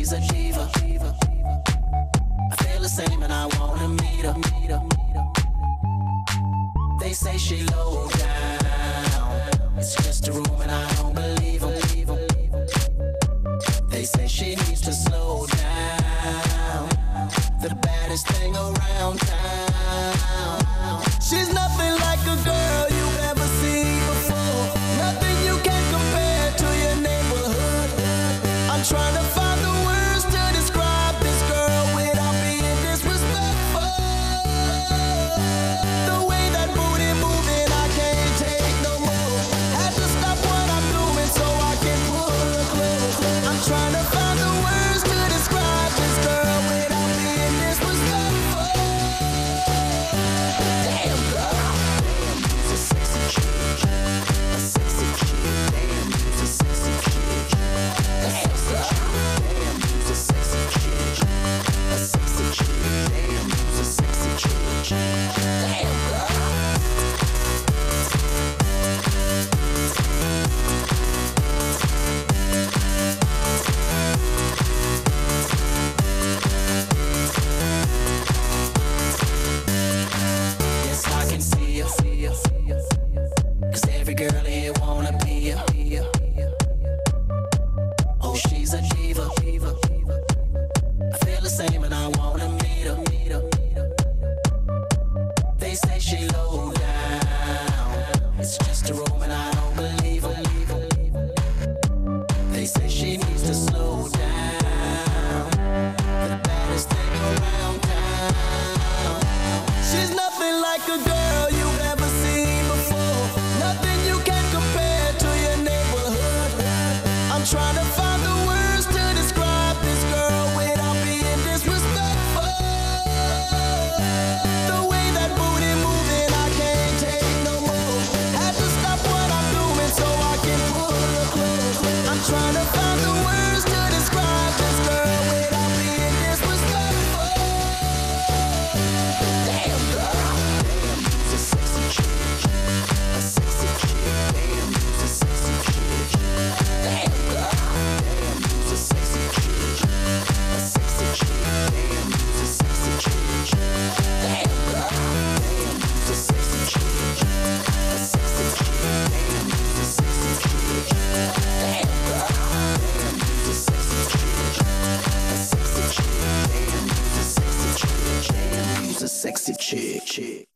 she's a diva. I feel the same and I wanna meet her. They say she low down. It's just a room and I don't believe them. They say she needs to slow down. The baddest thing around town. She's nothing like a girl you've ever seen before. Nothing you can compare to your neighborhood. I'm trying to find the words to describe this girl without being disrespectful. The way that booty moving, I can't take no more. Had to stop what I'm doing so I can pull her close. I'm trying to find the words to describe this girl without being disrespectful. Damn girl, damn, you's a sexy chick, a sexy chick. Damn, you's a sexy chick, damn girl, damn, you's a sexy chick, a sexy chick. Damn, you's a sexy chick, damn girl. Yes, I can see you. 'Cause every girl here wanna be you. Oh, she's a diva. I feel the same and I wanna meet her. They say she low down. It's just a room and I don't believe them. They say she needs to slow down. The baddest thing around town. She's nothing like a girl you've ever seen before. Nothing you can compare to your neighborhood. I'm trying to find the words to describe this girl without being disrespectful. The way that booty moving, I can't take no more. Had to stop what I'm doing so I can pull her close. I'm trying to find the words to describe this girl without being disrespectful. Damn girl, damn, you's a sexy chick, a sexy chick. Damn, you's a sexy chick, damn girl, damn, you's a sexy chick, a sexy chick. Damn, you's a sexy chick, damn girl, damn, you's a sexy chick, a sexy chick. Damn, you's a sexy chick, damn girl, damn, you's a sexy chick, a sexy chick. Damn, you's a sexy chick, damn, you's a sexy chick.